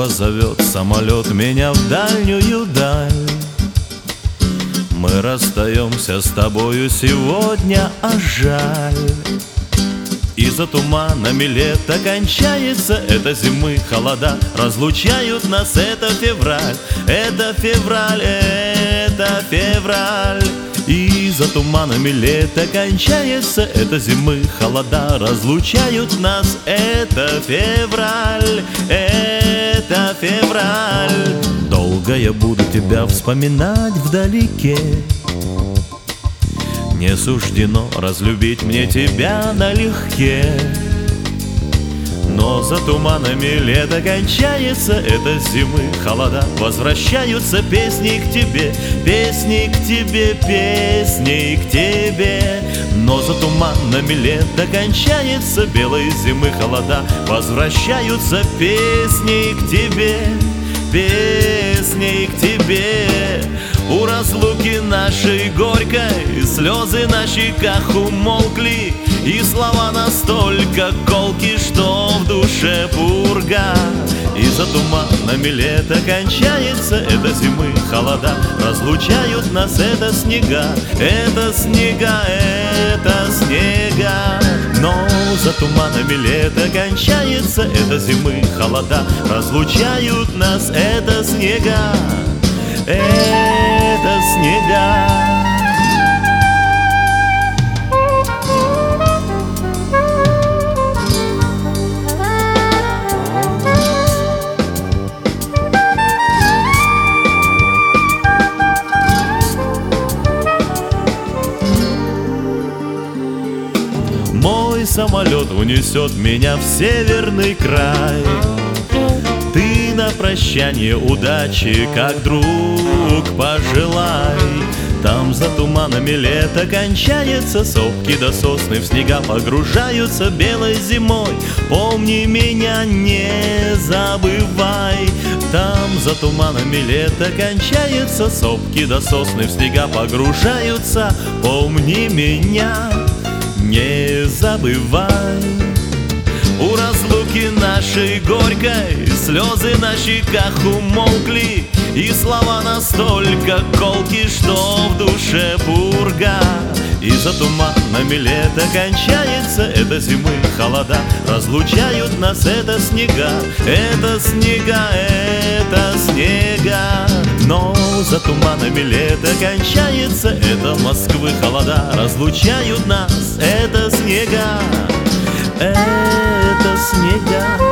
снова зовет самолет меня в дальнюю даль. Мы расстаемся с тобою сегодня, а жаль. И за туманами лето кончается, это зимы холода разлучают нас, это февраль, это февраль, это февраль. И за туманами лето кончается, это зимы холода разлучают нас, это февраль, это февраль. Долго я буду тебя вспоминать вдалеке, не суждено разлюбить мне тебя налегке. Но за туманами лето кончается, это зимы холода возвращаются, песни к тебе, песни к тебе, песни к тебе. Но за туманами лето кончается, белые зимы холода возвращаются, песни к тебе, песни к тебе. У разлуки нашей горькой слезы на щеках умолкли, и слова настолько колки, что в душе пурга. И за туманами лето кончается, это зимы холода разлучают нас, это снега, это снега, это снега. Но за туманами лето кончается, это зимы холода разлучают нас, это снега, это снега. Мой самолет унесет меня в северный край. Ты на прощание удачи, как друг, пожелай. Там за туманами лето кончается, сопки до сосны в снега погружаются белой зимой. Помни меня, не забывай. Там за туманами лето кончается, сопки до сосны в снега погружаются. Помни меня, не забывай. У разлуки нашей горькой слезы на щеках умолкли, и слова настолько колки, что в душе пурга. И за туманами лето кончается, это зимы холода разлучают нас, это снега, это снега, это снега. Но за туманами лето кончается, это Москвы холода разлучают нас, это снега, это снега.